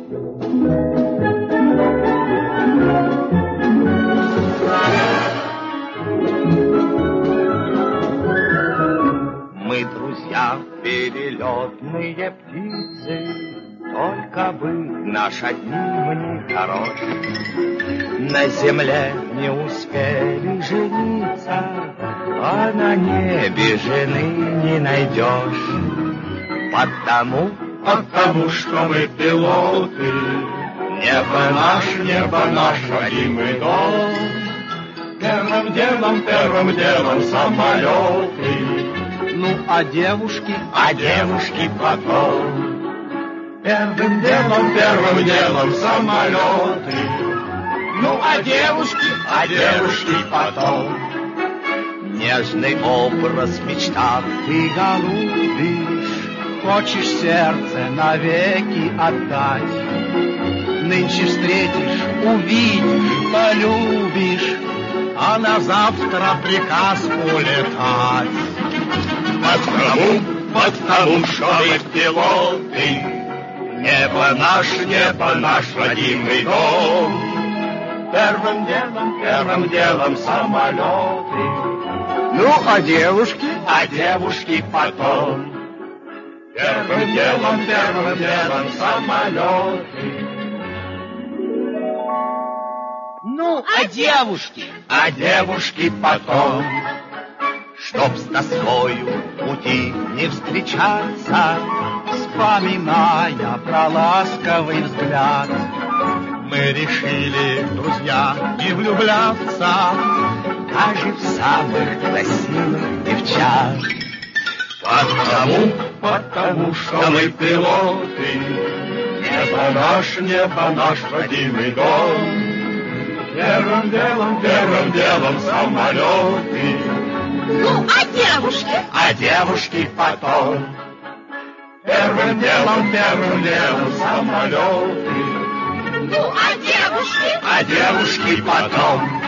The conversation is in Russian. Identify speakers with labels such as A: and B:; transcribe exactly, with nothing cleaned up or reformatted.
A: Мы друзья, перелетные птицы, только бы наш одним не хорош. На земле не успели жениться, а на небе жены не найдешь. Потому,
B: потому что мы пилоты, небо наш, небо наш родимый дом. Первым делом, первым делом самолеты.
A: Ну, а девушки,
B: а девушки потом. Первым делом, первым делом самолеты. Ну, а девушки, а девушки потом.
A: Нежный образ в мечтах ты голубишь, хочешь сердце навеки отдать. Нынче встретишь, увидишь, полюбишь, а на завтра приказ улетать.
B: Потому, потому что мы пилоты, небо наш, небо наш родимый дом. Первым делом, первым делом самолеты.
A: Ну, а девушки,
B: а девушки потом. Первым делом, первым делом самолеты.
A: Ну, а девушки,
B: а девушки потом.
A: Чтоб с тоскою пути не встречаться, вспоминая про ласковый взгляд, мы решили, друзья, не влюбляться даже в самых красивых девчат.
B: Потому, потому что мы пилоты, небо наш, небо наш родимый дом. Первым делом, первым делом самолеты.
C: Ну, а девушки?
B: А девушки потом. Первым делом, первым делом самолеты.
C: Ну, а девушки?
B: А девушки потом.